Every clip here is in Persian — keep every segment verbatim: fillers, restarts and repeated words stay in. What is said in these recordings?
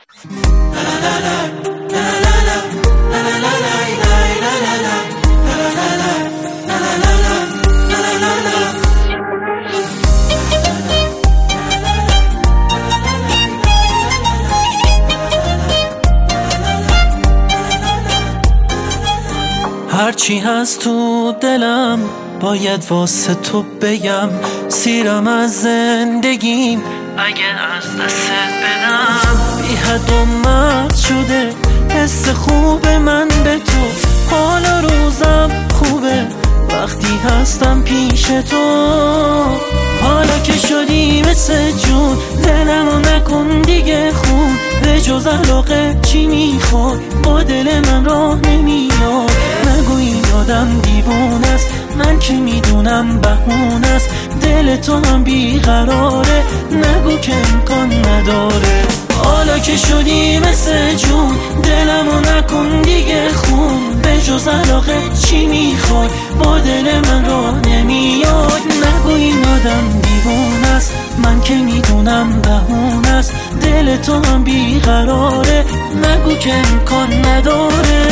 هرچی هست تو دلم باید واسه تو بگم، سیرم از زندگیم اگه از دستت بدم. بی حد و مرد شده حس خوب من به تو، حالا روزم خوبه وقتی هستم پیش تو. حالا که شدی مثل جون دلمو نکن دیگه خون، به جز علاقه چی میخوای با دل من راه نمیاد. نگو این آدم دیوونه است، من که میدونم بهونه است، دل تو هم بیقراره، نگو که امکان نداره. حالا که شدی مثل جون دلمو نکن دیگه خون، به جز علاقه چی میخوای با دل من راه نمیاد. نگو این آدم دیوونه است، من که میدونم بهونه است، دل تو هم بیقراره، نگو که امکان نداره.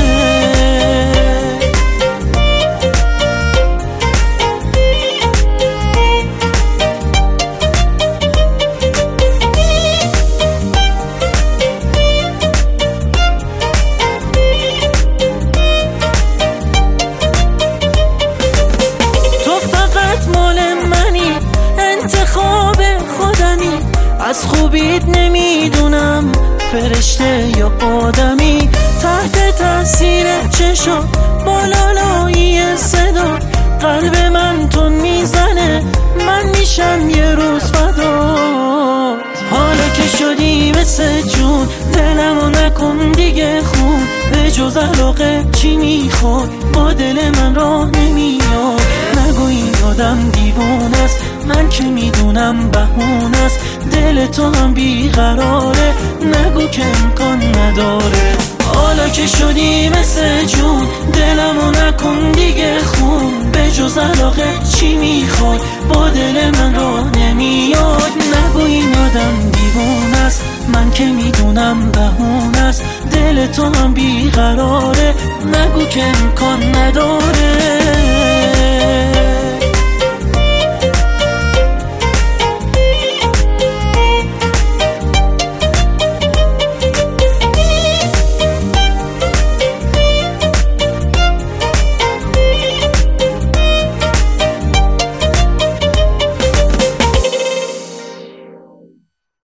انتخاب خودمی، از خوبیت نمیدونم فرشته یا آدمی. تحت تاثیر چشم بالالایی صدا قلب من تون میزنه، من میشم یه روز فدا. حالا که شدی مثل جون دلمو نکن دیگه خون، به جز علاقه چی میخوای با دل من راه نمیاد. نگو این آدم دیوونه است، من که میدونم بهونه است، دل تو هم بیقراره، نگو که امکان نداره. حالا که شدی مثل جون دلمو نکن دیگه خون، به جز علاقه چی میخوای با دل من راه نمیاد. نگو این آدم دیوونه است، من که میدونم بهونه است، دل تو هم بیقراره، نگو که امکان نداره.